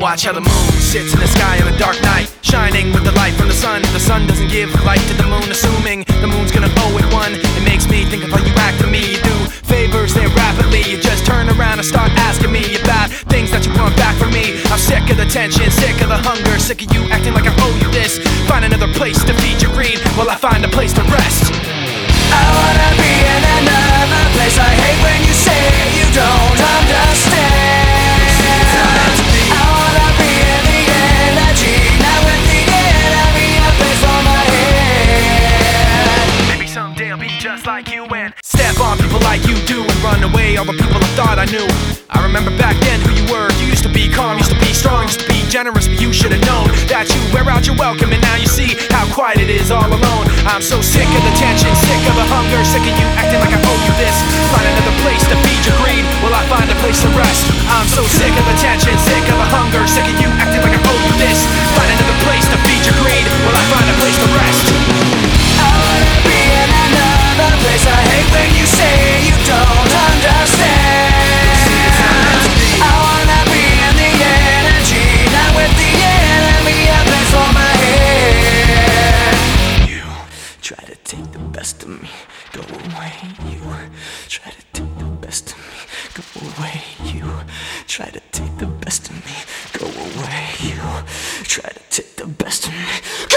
Watch how the moon sits in the sky on a dark night, shining with the light from the sun. The sun doesn't give light to the moon, assuming the moon's gonna owe it one. It makes me think of how you act to me. You do favors there rapidly, you just turn around and start asking me about things that you want back from me. I'm sick of the tension, sick of the hunger, sick of you acting like I owe you this. Find another place to feed your greed while I find a place to rest. I wanna be in another place. I hate when you say you don't understand. I wanna be in the energy, not with the enemy, a place for my head. Maybe someday I'll be just like you and step on people like you do and run away all the people I thought I knew. I remember back then who you were. You used to be calm, used to be strong, used to be generous, but you should've known that you wear out your welcome, and now you see how quiet it is all alone. I'm so sick of the tension, sick of the hunger, sick of you acting like I owe you this. Find another place to feed your greed while I find a place to rest. I'm so sick of the tension, sick of the hunger, sick of you acting like I owe you this. Find another place to feed your greed while I find a place to rest. I wanna be in another place. I hate when you say you don't understand. I wanna be in the energy, not with the enemy, a place for my head. You try to take the best of me, go away. You try to take the best of me, go away. You try to take the best of me, go away. You try to take the best of me, go